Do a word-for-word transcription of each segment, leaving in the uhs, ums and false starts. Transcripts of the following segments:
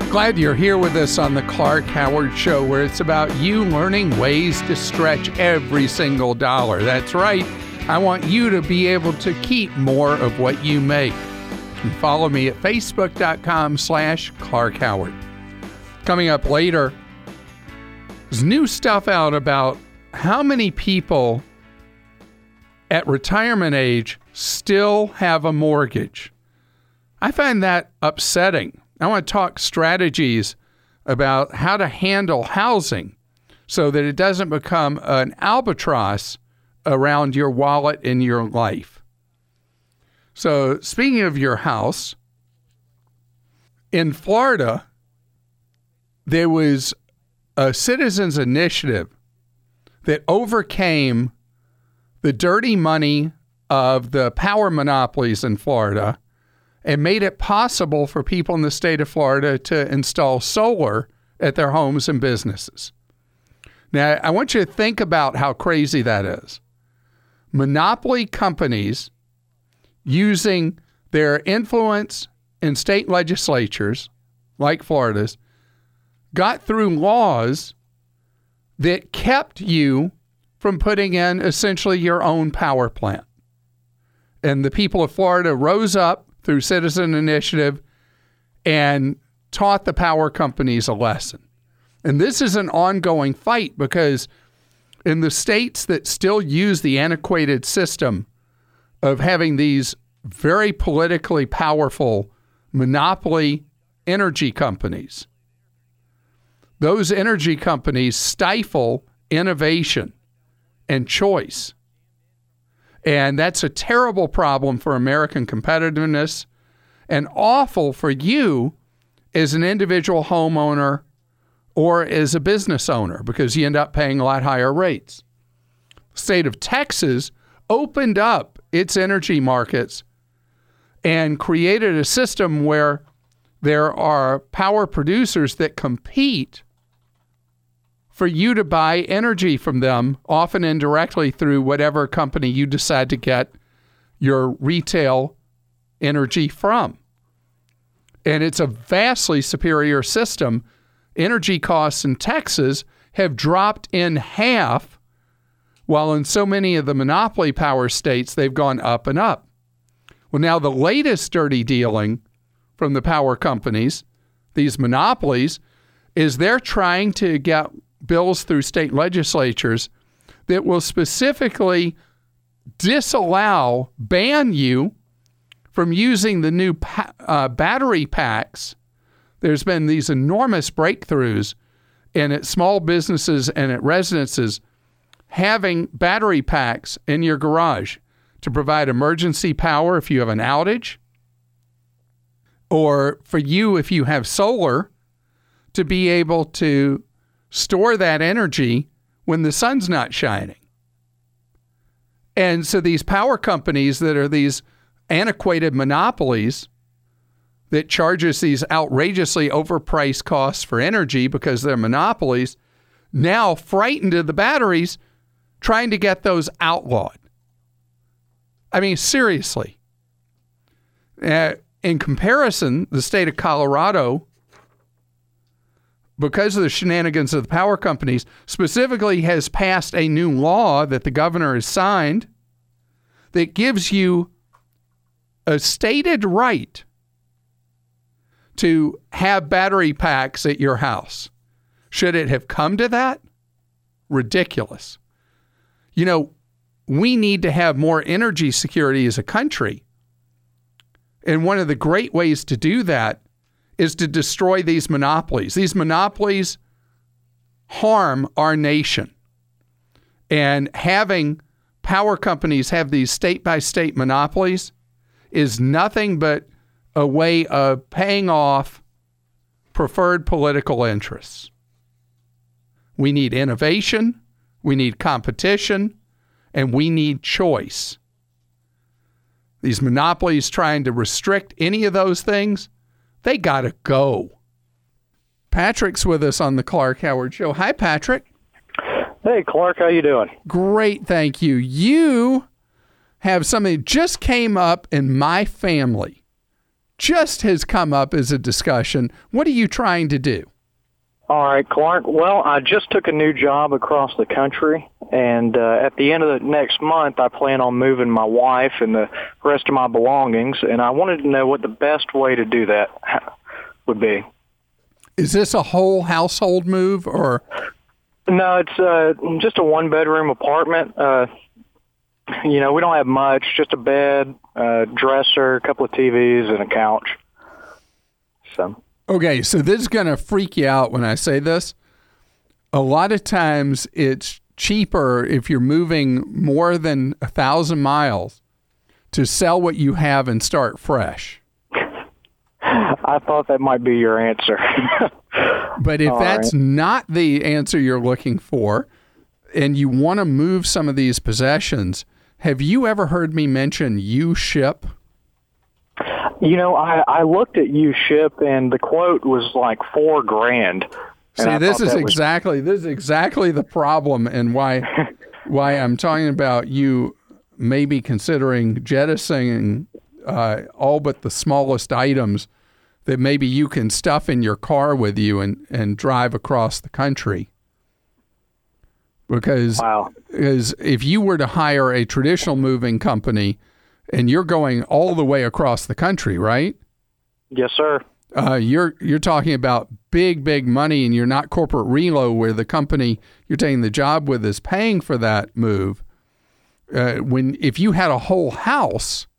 Glad you're here with us on the Clark Howard Show, where it's about you learning ways to stretch every single dollar. That's right. I want you to be able to keep more of what you make. And follow me at facebook.com slash Clark Howard. Coming up later, there's new stuff out about how many people at retirement age still have a mortgage. I find that upsetting. I want to talk strategies about how to handle housing so that it doesn't become an albatross around your wallet in your life. So, speaking of your house, in Florida, there was a citizens' initiative that overcame the dirty money of the power monopolies in Florida and made it possible for people in the state of Florida to install solar at their homes and businesses. Now, I want you to think about how crazy that is. Monopoly companies using their influence in state legislatures, like Florida's, got through laws that kept you from putting in essentially your own power plant. And the people of Florida rose up through citizen initiative and taught the power companies a lesson. And this is an ongoing fight because in the states that still use the antiquated system of having these very politically powerful monopoly energy companies, those energy companies stifle innovation and choice. And that's a terrible problem for American competitiveness and awful for you as an individual homeowner or as a business owner because you end up paying a lot higher rates. The state of Texas opened up its energy markets and created a system where there are power producers that compete for you to buy energy from them, often indirectly through whatever company you decide to get your retail energy from. And it's a vastly superior system. Energy costs in Texas have dropped in half, while in so many of the monopoly power states, they've gone up and up. Well, now the latest dirty dealing from the power companies, these monopolies, is they're trying to get bills through state legislatures that will specifically disallow, ban you from using the new pa- uh, battery packs. There's been these enormous breakthroughs in at small businesses and at residences having battery packs in your garage to provide emergency power if you have an outage, or for you if you have solar to be able to store that energy when the sun's not shining. And so these power companies that are these antiquated monopolies that charge us these outrageously overpriced costs for energy because they're monopolies, now frightened of the batteries, trying to get those outlawed. I mean, seriously. Uh, in comparison, the state of Colorado, because of the shenanigans of the power companies, specifically has passed a new law that the governor has signed that gives you a stated right to have battery packs at your house. Should it have come to that? Ridiculous. You know, we need to have more energy security as a country. And one of the great ways to do that is to destroy these monopolies. These monopolies harm our nation. And having power companies have these state-by-state monopolies is nothing but a way of paying off preferred political interests. We need innovation, we need competition, and we need choice. These monopolies trying to restrict any of those things, they got to go. Patrick's with us on the Clark Howard Show. Hi, Patrick. Hey, Clark. How you doing? Great, thank you. You have something that just came up in my family. just has come up as a discussion. What are you trying to do? All right, Clark. Well, I just took a new job across the country, and uh, at the end of the next month, I plan on moving my wife and the rest of my belongings, and I wanted to know what the best way to do that would be. Is this a whole household move, or? No, it's uh, just a one-bedroom apartment. Uh, you know, we don't have much, just a bed, a dresser, a couple of T Vs, and a couch. So. Okay, so this is going to freak you out when I say this. A lot of times it's cheaper if you're moving more than a thousand miles to sell what you have and start fresh. I thought that might be your answer. But if All that's right. not the answer you're looking for, and you want to move some of these possessions, have you ever heard me mention U-Ship? You know, I, I looked at U-Ship, and the quote was like four grand. See, this is exactly was... this is exactly the problem, and why why I'm talking about you maybe considering jettisoning uh, all but the smallest items that maybe you can stuff in your car with you and, and drive across the country. Because, wow. because if you were to hire a traditional moving company, and you're going all the way across the country, right? Yes, sir. Uh, you're you're talking about big, big money, and you're not corporate relo where the company you're taking the job with is paying for that move. Uh, when if you had a whole house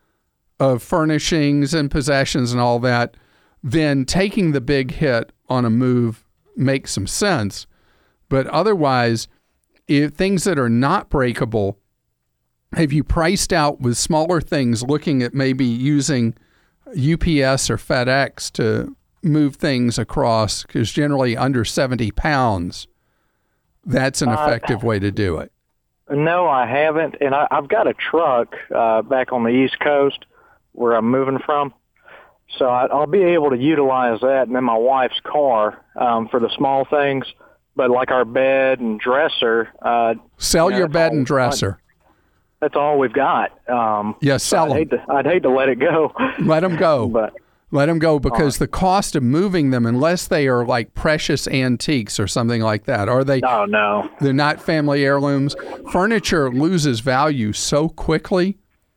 of furnishings and possessions and all that, then taking the big hit on a move makes some sense. But otherwise, if things that are not breakable, have you priced out with smaller things, looking at maybe using U P S or FedEx to move things across? Because generally under seventy pounds, that's an effective uh, way to do it. No, I haven't. And I, I've got a truck uh, back on the East Coast where I'm moving from. So I, I'll be able to utilize that, and then my wife's car um, for the small things. But like our bed and dresser. Uh, Sell you know, your bed and dresser. That's all we've got. Um, yeah, sell so I'd them. Hate to, I'd hate to let it go. Let them go. but, let them go because right. the cost of moving them, unless they are like precious antiques or something like that, are they? Oh, no. They're not family heirlooms. Furniture loses value so quickly.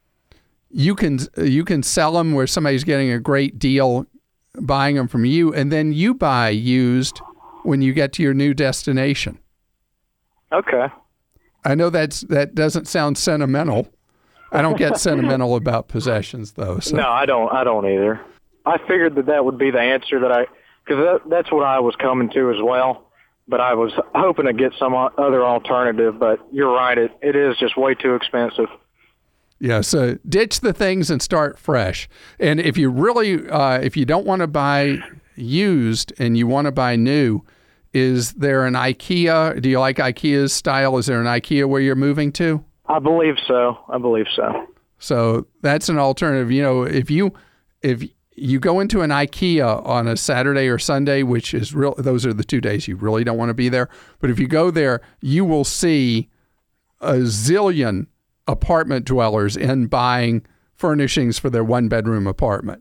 You can you can sell them where somebody's getting a great deal buying them from you, and then you buy used when you get to your new destination. Okay. I know that's that doesn't sound sentimental. I don't get sentimental about possessions, though. So. No, I don't. I don't either. I figured that that would be the answer that I, because that, that's what I was coming to as well. But I was hoping to get some other alternative. But you're right. It it is just way too expensive. Yeah. So ditch the things and start fresh. And if you really, uh, if you don't want to buy used and you want to buy new, is there an IKEA? Do you like IKEA's style? Is there an IKEA where you're moving to? I believe so. I believe so. So that's an alternative. You know, if you if you go into an IKEA on a Saturday or Sunday, which is real, those are the two days you really don't want to be there. But if you go there, you will see a zillion apartment dwellers in buying furnishings for their one bedroom apartment.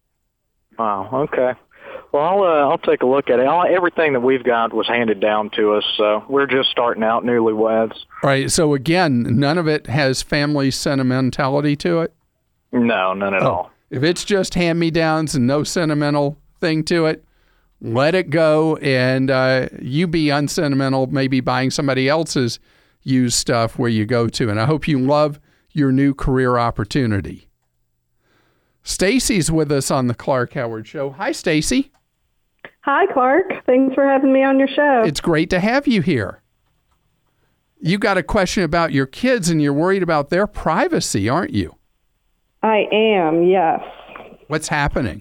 Wow. Okay. Well, I'll, uh, I'll take a look at it. All, everything that we've got was handed down to us, so we're just starting out newlyweds. All right. So, again, none of it has family sentimentality to it? No, none at oh, all. If it's just hand-me-downs and no sentimental thing to it, let it go, and uh, you be unsentimental, maybe buying somebody else's used stuff where you go to. And I hope you love your new career opportunity. Stacy's with us on the Clark Howard Show. Hi, Stacy. Hi, Clark. Thanks for having me on your show. It's great to have you here. You got a question about your kids, and you're worried about their privacy, aren't you? I am, yes. What's happening?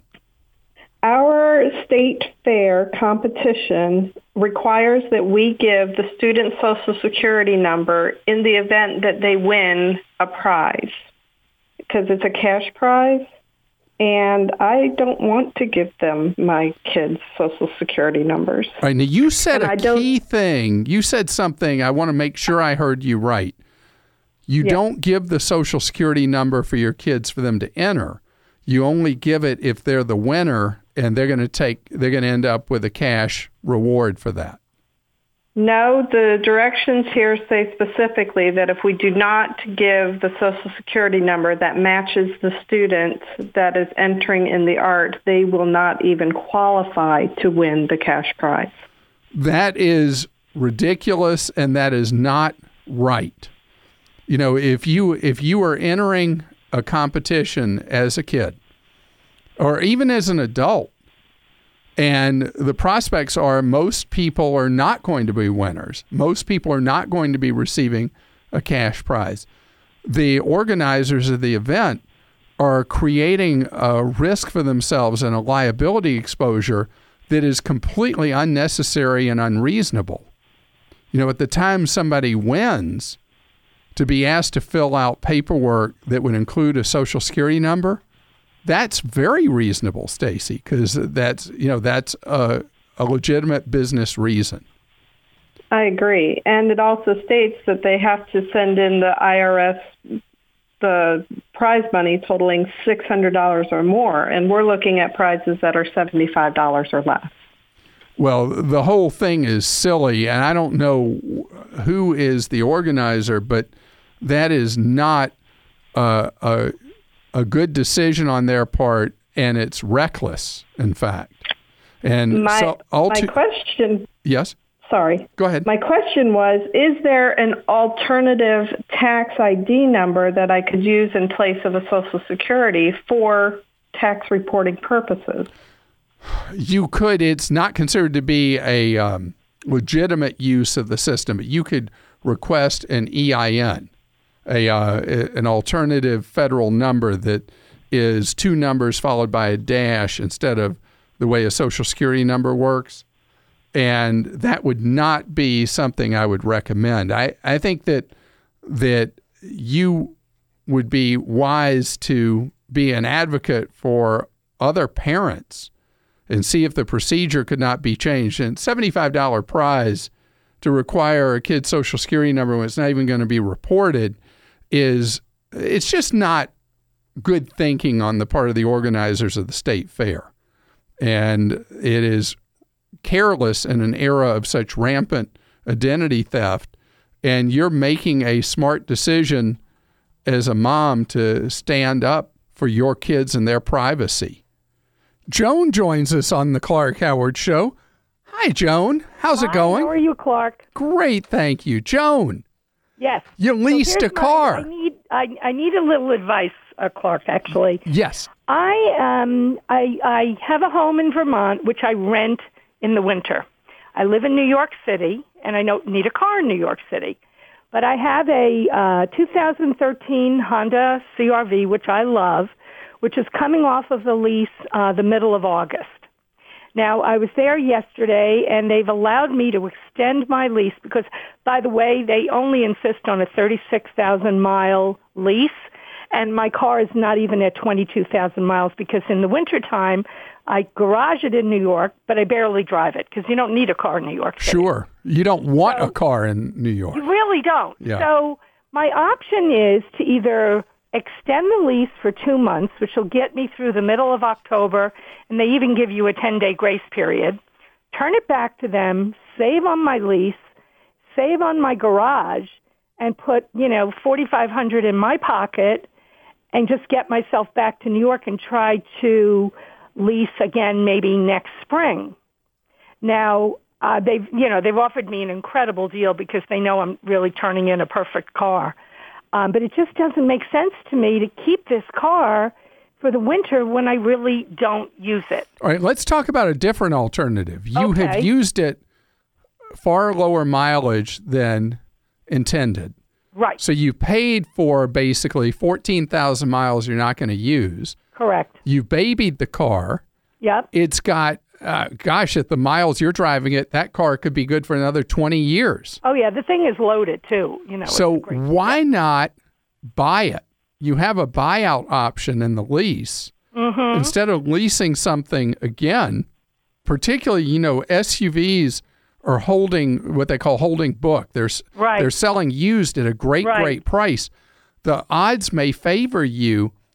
Our state fair competition requires that we give the student's Social Security number in the event that they win a prize, because it's a cash prize. And I don't want to give them my kids' Social Security numbers. All right, now you said and a key thing. You said something. I want to make sure I heard you right. You yeah. don't give the Social Security number for your kids for them to enter. you only give it if they're the winner, and they're going to take, they're going to end up with a cash reward for that. No, the directions here say specifically that if we do not give the Social Security number that matches the student that is entering in the art, they will not even qualify to win the cash prize. That is ridiculous, and that is not right. You know, if you if you are entering a competition as a kid, or even as an adult, and the prospects are most people are not going to be winners. Most people are not going to be receiving a cash prize. The organizers of the event are creating a risk for themselves and a liability exposure that is completely unnecessary and unreasonable. You know, at the time somebody wins, to be asked to fill out paperwork that would include a Social Security number, that's very reasonable, Stacy, because that's, you know, that's a, a legitimate business reason. I agree. And it also states that they have to send in the I R S the prize money totaling six hundred dollars or more, and we're looking at prizes that are seventy-five dollars or less. Well, the whole thing is silly, and I don't know who is the organizer, but that is not uh, a a good decision on their part, and it's reckless, in fact. And my, so, my question... Yes? Sorry. Go ahead. My question was, is there an alternative tax I D number that I could use in place of a Social Security for tax reporting purposes? You could. It's not considered to be a um, legitimate use of the system, but you could request an E I N. A uh, an alternative federal number that is two numbers followed by a dash instead of the way a Social Security number works. And that would not be something I would recommend. I, I think that that you would be wise to be an advocate for other parents and see if the procedure could not be changed. And seventy-five dollars prize to require a kid's Social Security number when it's not even going to be reported is, it's just not good thinking on the part of the organizers of the state fair. And it is careless in an era of such rampant identity theft. And you're making a smart decision as a mom to stand up for your kids and their privacy. Joan joins us on the Clark Howard Show. Hi, Joan. How's Hi, it going? How are you, Clark? Great, thank you. Joan. Yes. You leased so a car. My, I need I, I need a little advice, uh, Clark, actually. Yes. I um I I have a home in Vermont which I rent in the winter. I live in New York City, and I don't need a car in New York City. But I have a uh, two thousand thirteen Honda C R V, which I love, which is coming off of the lease uh, the middle of August. Now, I was there yesterday, and they've allowed me to extend my lease because, by the way, they only insist on a thirty-six thousand mile lease, and my car is not even at twenty-two thousand miles because in the wintertime, I garage it in New York, but I barely drive it because you don't need a car in New York City. Sure. You don't want so, a car in New York. You really don't. Yeah. So my option is to either extend the lease for two months, which will get me through the middle of October, and they even give you a ten-day grace period, turn it back to them, save on my lease, save on my garage, and put, you know, forty-five hundred dollars in my pocket and just get myself back to New York and try to lease again maybe next spring. Now, uh, they've, you know, they've offered me an incredible deal because they know I'm really turning in a perfect car. Um, but it just doesn't make sense to me to keep this car for the winter when I really don't use it. All right, let's talk about a different alternative. You Okay. have used it far lower mileage than intended. Right. So you paid for basically fourteen thousand miles you're not going to use. Correct. You babied the car. Yep. It's got, uh, gosh, at the miles you're driving it, that car could be good for another twenty years. Oh, yeah, the thing is loaded, too. You know. So it's a great- why not buy it? You have a buyout option in the lease. Mm-hmm. Instead of leasing something again, particularly, you know, S U Vs are holding what they call holding book. They're, Right. they're selling used at a great, Right. great price. The odds may favor you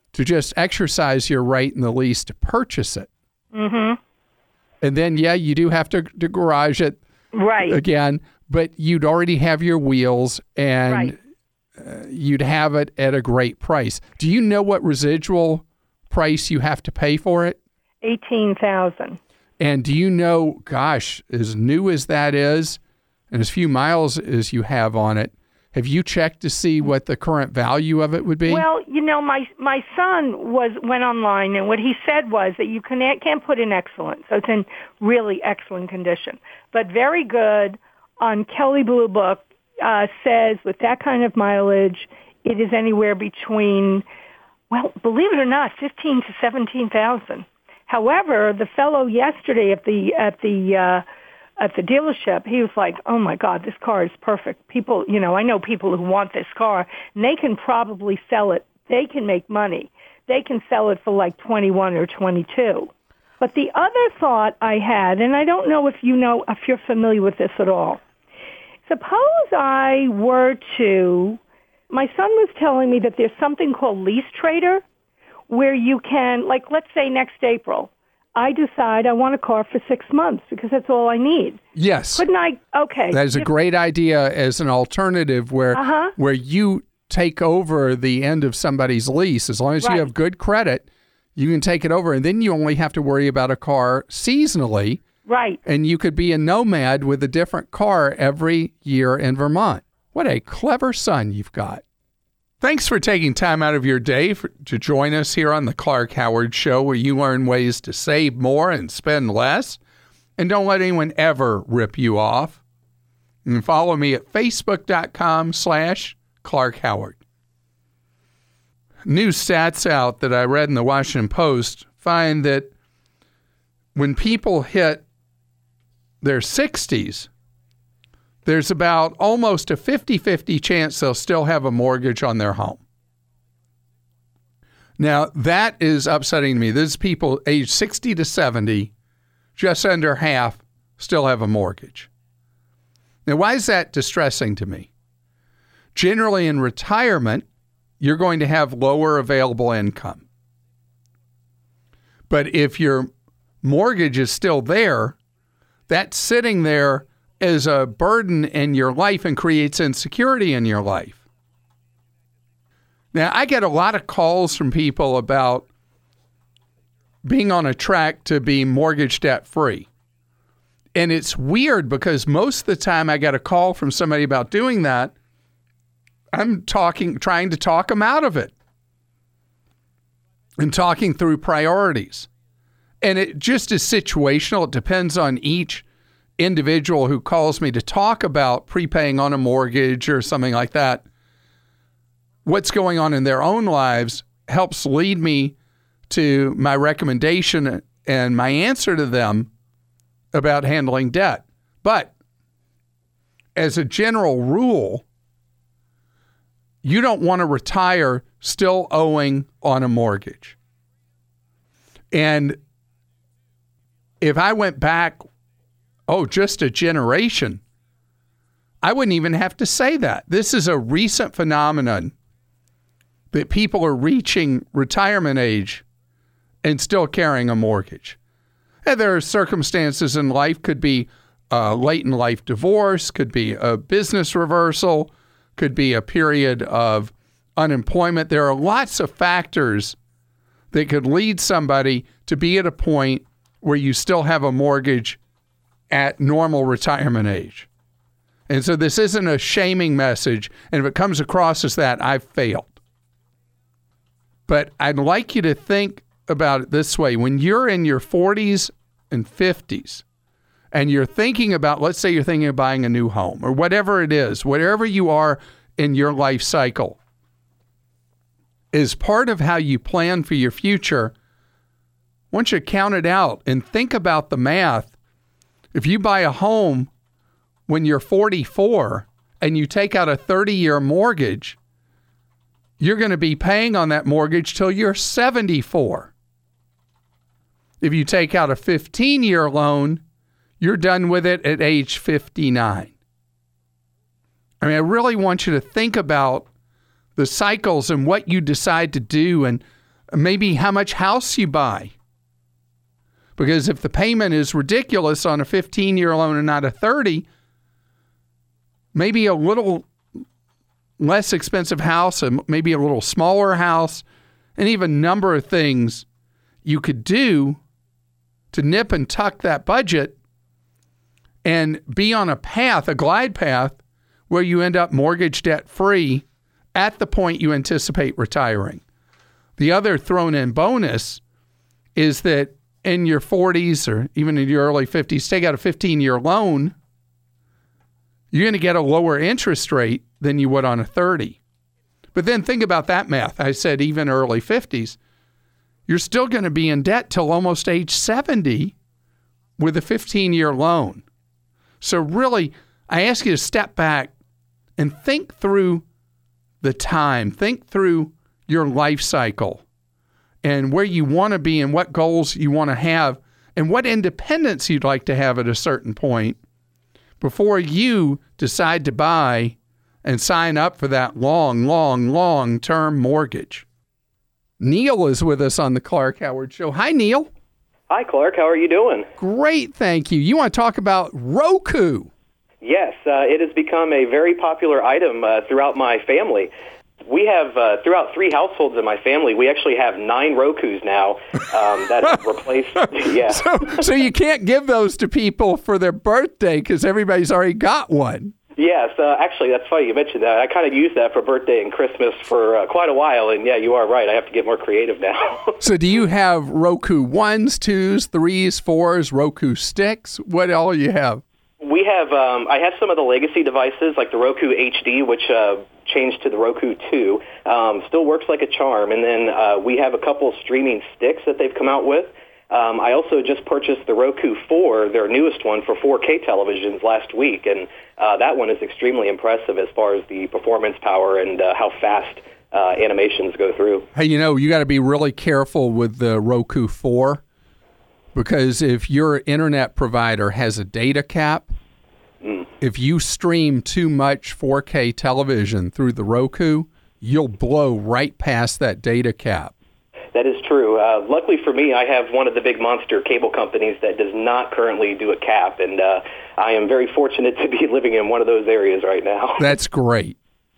to just exercise your right in the lease to purchase it. Mm-hmm. And then, yeah, you do have to, to garage it right. again, but you'd already have your wheels and Right. uh, you'd have it at a great price. Do you know what residual price you have to pay for it? eighteen thousand. And do you know, gosh, as new as that is and as few miles as you have on it, have you checked to see what the current value of it would be? Well, you know, my my son was went online, and what he said was that you can, can't put in excellent, so it's in really excellent condition. But very good on Kelley Blue Book uh, says with that kind of mileage, it is anywhere between, well, believe it or not, fifteen to seventeen thousand. However, the fellow yesterday at the at the uh, at the dealership, he was like, "Oh my God, this car is perfect." People, you know, I know people who want this car, and they can probably sell it. They can make money. They can sell it for like twenty-one or twenty-two. But the other thought I had, and I don't know if you know, if you're familiar with this at all. Suppose I were to, my son was telling me that there's something called Lease Trader, where you can, like, let's say next April, I decide I want a car for six months because that's all I need. Yes. Couldn't I? Okay. That is a great idea as an alternative where Uh-huh. where you take over the end of somebody's lease. As long as Right. you have good credit, you can take it over, and then you only have to worry about a car seasonally, Right. and you could be a nomad with a different car every year in Vermont. What a clever son you've got. Thanks for taking time out of your day for, to join us here on the Clark Howard Show, where you learn ways to save more and spend less. And don't let anyone ever rip you off. And follow me at facebook.com slash Clark Howard. New stats out that I read in the Washington Post find that when people hit their sixties, there's about almost a fifty-fifty chance they'll still have a mortgage on their home. Now, that is upsetting to me. There's people aged sixty to seventy, just under half, still have a mortgage. Now, why is that distressing to me? Generally, in retirement, you're going to have lower available income. But if your mortgage is still there, that's sitting there as a burden in your life and creates insecurity in your life. Now, I get a lot of calls from people about being on a track to be mortgage debt free. And it's weird because most of the time I get a call from somebody about doing that, I'm talking, trying to talk them out of it and talking through priorities. And it just is situational. It depends on each individual who calls me to talk about prepaying on a mortgage or something like that. What's going on in their own lives helps lead me to my recommendation and my answer to them about handling debt. But as a general rule, you don't want to retire still owing on a mortgage. And if I went back, oh, just a generation, I wouldn't even have to say that. This is a recent phenomenon that people are reaching retirement age and still carrying a mortgage. And there are circumstances in life, could be a late in life divorce, could be a business reversal, could be a period of unemployment. There are lots of factors that could lead somebody to be at a point where you still have a mortgage at normal retirement age. And so this isn't a shaming message. And if it comes across as that, I've failed. But I'd like you to think about it this way. When you're in your forties and fifties, and you're thinking about, let's say you're thinking of buying a new home, or whatever it is, wherever you are in your life cycle, is part of how you plan for your future. Once you count it out and think about the math, if you buy a home when you're forty-four and you take out a thirty-year mortgage, you're going to be paying on that mortgage till you're seventy-four. If you take out a fifteen-year loan, you're done with it at age fifty-nine. I mean, I really want you to think about the cycles and what you decide to do and maybe how much house you buy. Because if the payment is ridiculous on a fifteen-year loan and not a thirty, maybe a little less expensive house, and maybe a little smaller house, and even a number of things you could do to nip and tuck that budget and be on a path, a glide path, where you end up mortgage debt free at the point you anticipate retiring. The other thrown in bonus is that in your forties or even in your early fifties, take out a fifteen-year loan, you're going to get a lower interest rate than you would on a thirty. But then think about that math. I said even early fifties. You're still going to be in debt till almost age seventy with a fifteen-year loan. So really, I ask you to step back and think through the time. Think through your life cycle and where you want to be and what goals you want to have and what independence you'd like to have at a certain point before you decide to buy and sign up for that long, long, long-term mortgage. Neil is with us on the Clark Howard Show. Hi, Neil. Hi, Clark. How are you doing? Great, thank you. You want to talk about Roku? Yes, uh, it has become a very popular item uh, throughout my family. We have, uh, throughout three households in my family, we actually have nine Rokus now um, that have replaced, yeah. So, so you can't give those to people for their birthday because everybody's already got one. Yes, uh, actually, that's funny you mentioned that. I kind of used that for birthday and Christmas for uh, quite a while, and yeah, you are right. I have to get more creative now. So do you have Roku ones, twos, threes, fours, Roku sticks? What all you have? We have, um, I have some of the legacy devices, like the Roku H D, which uh, changed to the Roku two. Um, still works like a charm. And then uh, we have a couple streaming sticks that they've come out with. Um, I also just purchased the Roku four, their newest one, for four K televisions last week. And uh, that one is extremely impressive as far as the performance power and uh, how fast uh, animations go through. Hey, you know, you got to be really careful with the Roku four. Because if your internet provider has a data cap, mm. if you stream too much four K television through the Roku, you'll blow right past that data cap. That is true. Uh, luckily for me, I have one of the big monster cable companies that does not currently do a cap, and uh, I am very fortunate to be living in one of those areas right now. That's great.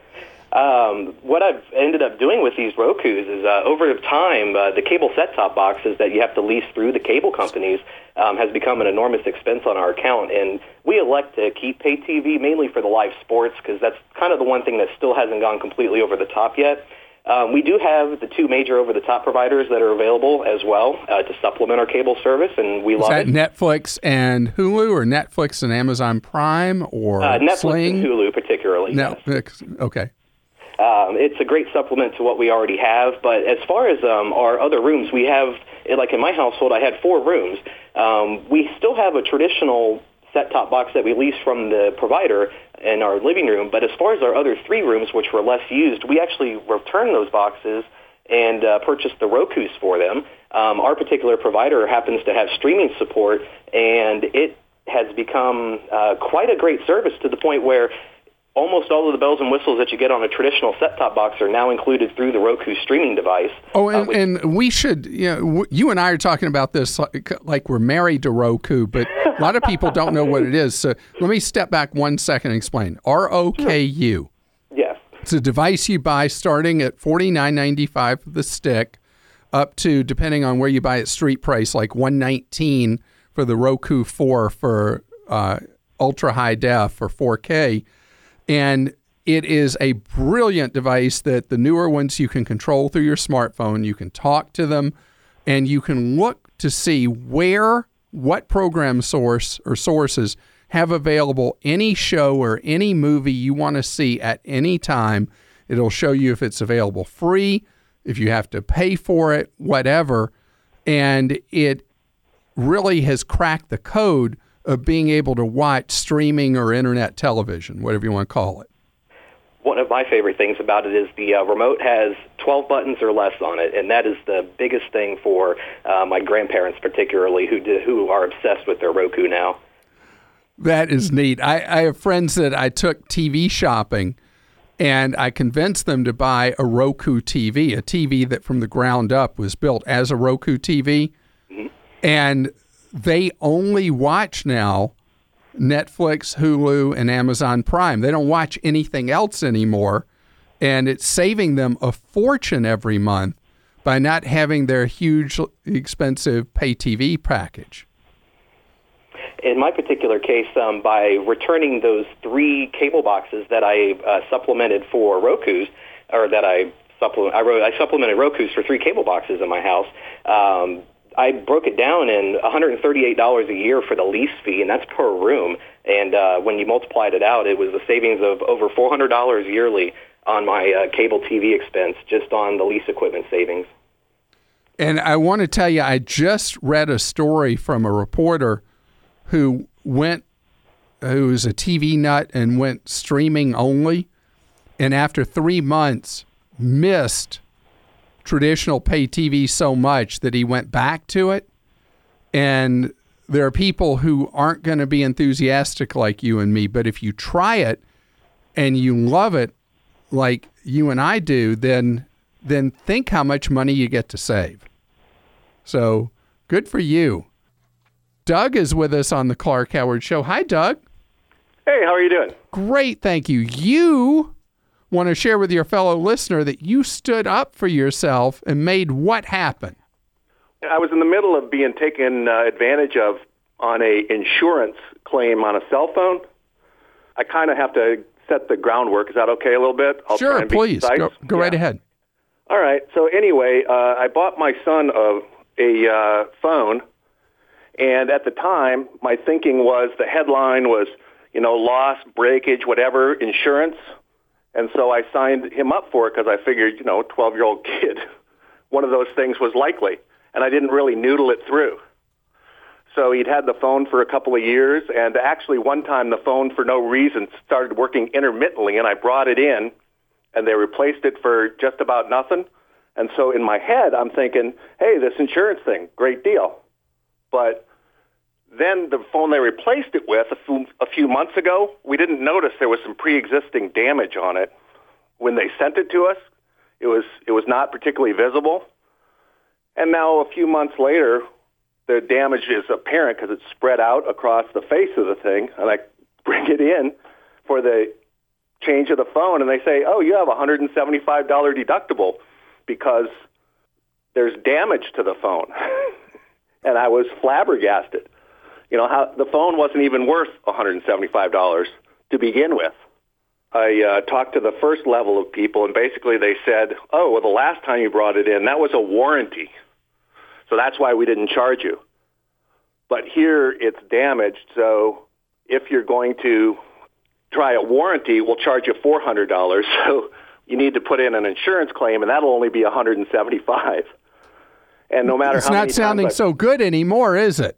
Um, what I've ended up doing with these Rokus is uh, over time, uh, the cable set-top boxes that you have to lease through the cable companies um, has become an enormous expense on our account. And we elect to keep pay T V mainly for the live sports because that's kind of the one thing that still hasn't gone completely over the top yet. Um, we do have the two major over-the-top providers that are available as well uh, to supplement our cable service, and we is love that it. Netflix and Hulu, or Netflix and Amazon Prime, or uh, Netflix Sling? and Hulu particularly. Netflix, yes. Okay. Um, it's a great supplement to what we already have, but as far as um, our other rooms, we have, like in my household, I had four rooms. Um, we still have a traditional set-top box that we lease from the provider in our living room, but as far as our other three rooms, which were less used, we actually returned those boxes and uh, purchased the Rokus for them. Um, our particular provider happens to have streaming support, and it has become uh, quite a great service to the point where almost all of the bells and whistles that you get on a traditional set-top box are now included through the Roku streaming device. Oh, and, uh, which, and we should, you know, w- you and I are talking about this like, like we're married to Roku, but a lot of people don't know what it is. So let me step back one second and explain. R O K U. Yes. It's a device you buy starting at forty-nine ninety-five for the stick, up to, depending on where you buy it, street price, like one nineteen for the Roku four for uh, ultra high def or four K. And it is a brilliant device that the newer ones you can control through your smartphone. You can talk to them, and you can look to see where, what program source or sources have available any show or any movie you want to see at any time. It'll show you if it's available free, if you have to pay for it, whatever. And it really has cracked the code of being able to watch streaming or internet television, whatever you want to call it. One of my favorite things about it is the uh, remote has twelve buttons or less on it, and that is the biggest thing for uh, my grandparents particularly, who do, who are obsessed with their Roku now. That is neat. I, I have friends that I took T V shopping, And I convinced them to buy a Roku T V, a T V that from the ground up was built as a Roku T V. Mm-hmm. And they only watch now Netflix, Hulu, and Amazon Prime. They don't watch anything else anymore. And it's saving them a fortune every month by not having their huge, expensive pay T V package. In my particular case, um, by returning those three cable boxes that I uh, supplemented for Roku's, or that I supplement, I, wrote, I supplemented Roku's for three cable boxes in my house. Um, I broke it down in one hundred thirty-eight dollars a year for the lease fee, and that's per room. And uh, when you multiplied it out, it was a savings of over four hundred dollars yearly on my uh, cable T V expense just on the lease equipment savings. And I want to tell you, I just read a story from a reporter who went, who's a T V nut and went streaming only, and after three months missed traditional pay T V so much that he went back to it. And there are people who aren't going to be enthusiastic like you and me, but if you try it and you love it like you and I do, then then think how much money you get to save. So good for you. Doug is with us on the Clark Howard Show. Hi, Doug. Hey, how are you doing? Great, thank you. You want to share with your fellow listener that you stood up for yourself and made what happen? I was in the middle of being taken uh, advantage of on a insurance claim on a cell phone. I kind of have to set the groundwork. Is that okay a little bit? I'll sure, try and be please. concise. Go, go yeah. right ahead. All right. So anyway, uh, I bought my son a, a uh, phone, and at the time, my thinking was the headline was, you know, loss, breakage, whatever, insurance. And so I signed him up for it because I figured, you know, twelve-year-old kid, one of those things was likely. And I didn't really noodle it through. So he'd had the phone for a couple of years, and actually one time the phone, for no reason, started working intermittently, and I brought it in, and they replaced it for just about nothing. And so in my head, I'm thinking, hey, this insurance thing, great deal. But then the phone they replaced it with a few, a few months ago, we didn't notice there was some pre-existing damage on it. When they sent it to us, it was it was not particularly visible. And now a few months later, the damage is apparent because it's spread out across the face of the thing. And I bring it in for the change of the phone, and they say, oh, you have a one hundred seventy-five dollars deductible because there's damage to the phone. And I was flabbergasted. You know, how the phone wasn't even worth one hundred seventy-five dollars to begin with. I uh, talked to the first level of people, and basically they said, oh, well, the last time you brought it in, that was a warranty. So that's why we didn't charge you. But here it's damaged, so if you're going to try a warranty, we'll charge you four hundred dollars. So you need to put in an insurance claim, and that'll only be one hundred seventy-five dollars. And no matter it's how many It's not sounding times I, so good anymore, is it?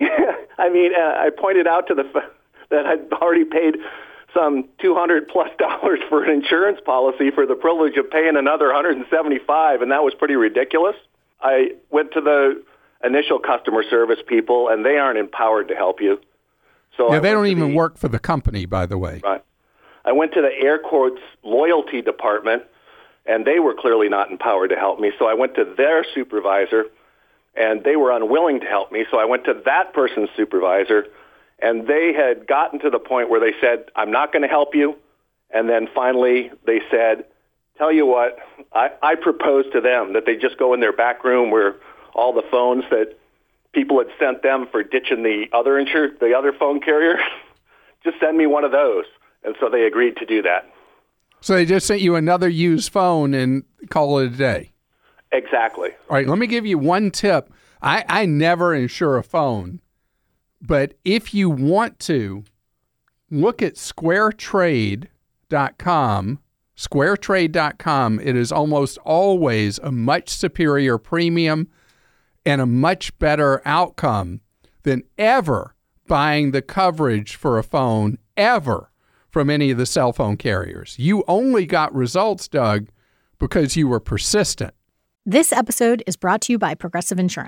I mean, uh, I pointed out to the that I'd already paid some two hundred plus dollars for an insurance policy for the privilege of paying another one hundred seventy-five, and that was pretty ridiculous. I went to the initial customer service people, and they aren't empowered to help you. So yeah, I they don't even the, work for the company, by the way. Right. I went to the Air Quotes loyalty department, and they were clearly not empowered to help me. So I went to their supervisor, and they were unwilling to help me. So I went to that person's supervisor, and they had gotten to the point where they said, I'm not going to help you. And then finally they said, tell you what, I, I proposed to them that they just go in their back room where all the phones that people had sent them for ditching the other insur- the other phone carrier, just send me one of those. And so they agreed to do that. So they just sent you another used phone and call it a day. Exactly. All right, let me give you one tip. I, I never insure a phone, but if you want to, look at square trade dot com. square trade dot com. It is almost always a much superior premium and a much better outcome than ever buying the coverage for a phone ever from any of the cell phone carriers. You only got results, Doug, because you were persistent. This episode is brought to you by Progressive Insurance.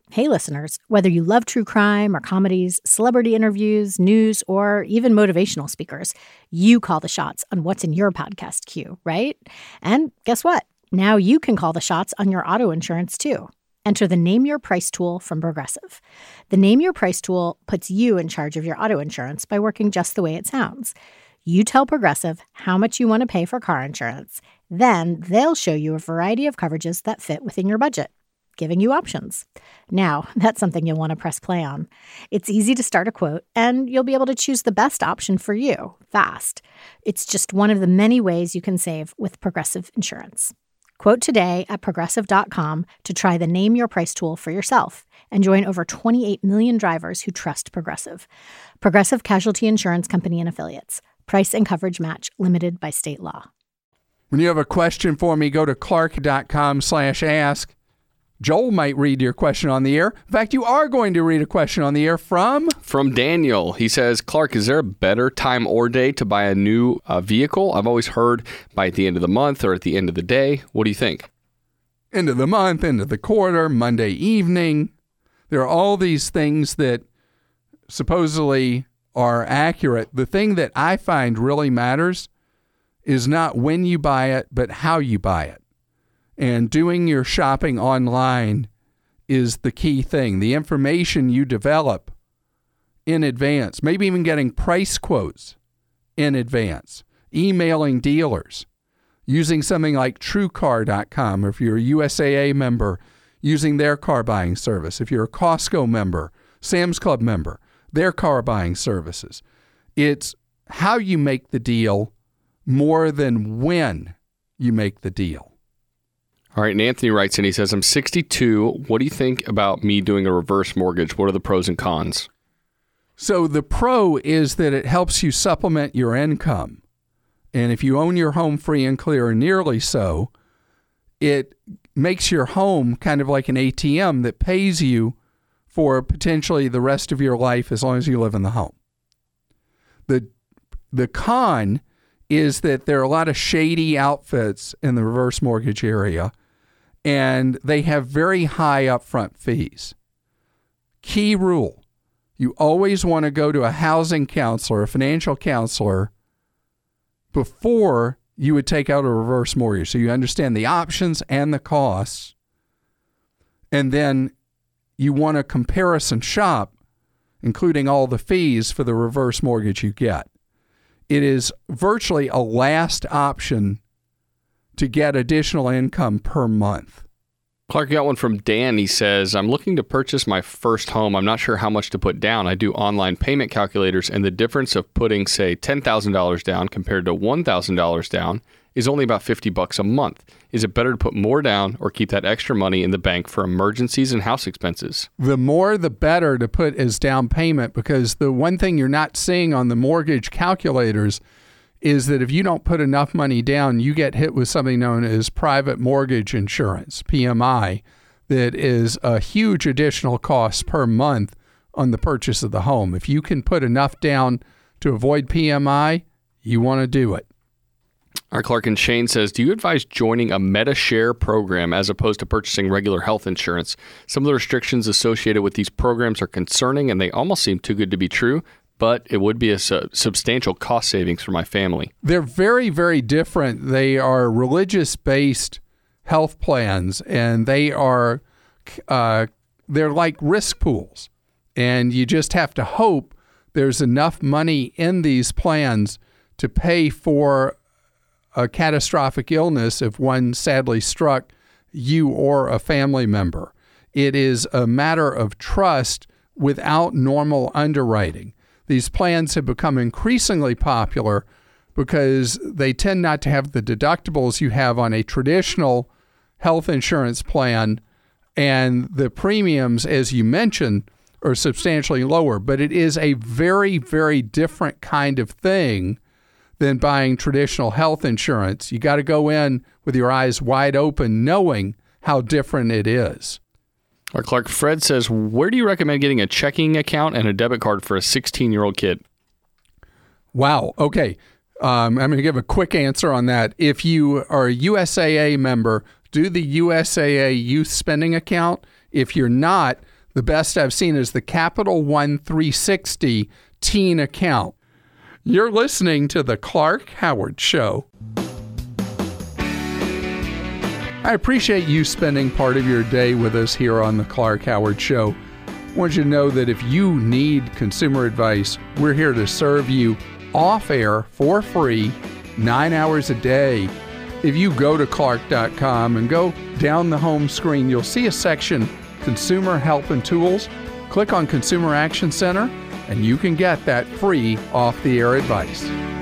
Hey, listeners, whether you love true crime or comedies, celebrity interviews, news, or even motivational speakers, you call the shots on what's in your podcast queue, right? And guess what? Now you can call the shots on your auto insurance, too. Enter the Name Your Price tool from Progressive. The Name Your Price tool puts you in charge of your auto insurance by working just the way it sounds. You tell Progressive how much you want to pay for car insurance. Then they'll show you a variety of coverages that fit within your budget, giving you options. Now, that's something you'll want to press play on. It's easy to start a quote, and you'll be able to choose the best option for you fast. It's just one of the many ways you can save with Progressive Insurance. Quote today at Progressive dot com to try the Name Your Price tool for yourself and join over twenty-eight million drivers who trust Progressive. Progressive Casualty Insurance Company and Affiliates. Price and coverage match limited by state law. When you have a question for me, go to Clark dot com slash ask. Joel might read your question on the air. In fact, you are going to read a question on the air from... From Daniel. He says, Clark, is there a better time or day to buy a new uh, vehicle? I've always heard by at the end of the month or at the end of the day. What do you think? End of the month, end of the quarter, Monday evening. There are all these things that supposedly are accurate. The thing that I find really matters is not when you buy it, but how you buy it. And doing your shopping online is the key thing. The information you develop in advance, maybe even getting price quotes in advance, emailing dealers, using something like True Car dot com, or if you're a U S A A member, using their car buying service. If you're a Costco member, Sam's Club member, their car buying services. It's how you make the deal more than when you make the deal. All right, and Anthony writes in, he says, I'm sixty-two. What do you think about me doing a reverse mortgage? What are the pros and cons? So the pro is that it helps you supplement your income. And if you own your home free and clear, or nearly so, it makes your home kind of like an A T M that pays you for potentially the rest of your life as long as you live in the home. The, the con is that there are a lot of shady outfits in the reverse mortgage area, and they have very high upfront fees. Key rule, you always want to go to a housing counselor, a financial counselor, before you would take out a reverse mortgage, so you understand the options and the costs. And then you want to comparison shop, including all the fees for the reverse mortgage you get. It is virtually a last option to get additional income per month. Clark got one from Dan. He says, I'm looking to purchase my first home. I'm not sure how much to put down. I do online payment calculators, and the difference of putting, say, ten thousand dollars down compared to one thousand dollars down is only about fifty bucks a month. Is it better to put more down or keep that extra money in the bank for emergencies and house expenses? The more, the better to put as down payment, because the one thing you're not seeing on the mortgage calculators is that if you don't put enough money down, you get hit with something known as private mortgage insurance, P M I, that is a huge additional cost per month on the purchase of the home. If you can put enough down to avoid P M I, you want to do it. Our Clark and Shane says, do you advise joining a MediShare program as opposed to purchasing regular health insurance? Some of the restrictions associated with these programs are concerning, and they almost seem too good to be true, but it would be a su- substantial cost savings for my family. They're very, very different. They are religious-based health plans, and they are uh, they're like risk pools. And you just have to hope there's enough money in these plans to pay for a catastrophic illness if one sadly struck you or a family member. It is a matter of trust without normal underwriting. These plans have become increasingly popular because they tend not to have the deductibles you have on a traditional health insurance plan, and the premiums, as you mentioned, are substantially lower. But it is a very, very different kind of thing than buying traditional health insurance. You got to go in with your eyes wide open, knowing how different it is. Our Clark Fred says, where do you recommend getting a checking account and a debit card for a sixteen-year-old kid? Wow. Okay. Um, I'm going to give a quick answer on that. If you are a U S A A member, do the U S A A Youth Spending Account. If you're not, The best I've seen is the Capital One three sixty teen account. You're listening to The Clark Howard Show. I appreciate you spending part of your day with us here on The Clark Howard Show. I want you to know that if you need consumer advice, we're here to serve you off air for free, nine hours a day. If you go to clark dot com and go down the home screen, you'll see a section, Consumer Help and Tools. Click on Consumer Action Center, and you can get that free off-the-air advice.